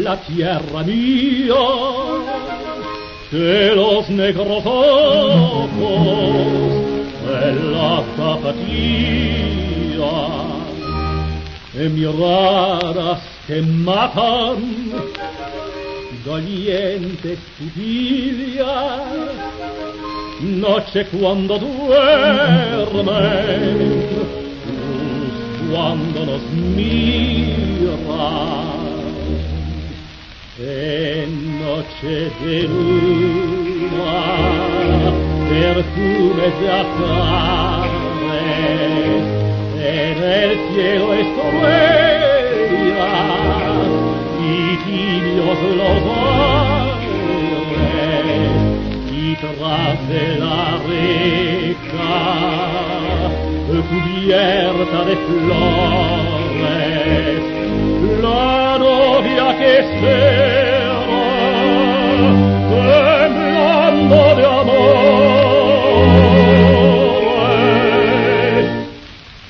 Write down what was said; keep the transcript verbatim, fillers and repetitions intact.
la tierra mía, que los negros ojos de la tapatía, miradas que matan, dolientes pupillas, noche cuando duermen, luz cuando nos miran. En noche de luna, perfumes de azares, en el cielo estrellas y tibios los aires, y tras de la reja, cubierta de flores, la novia que espera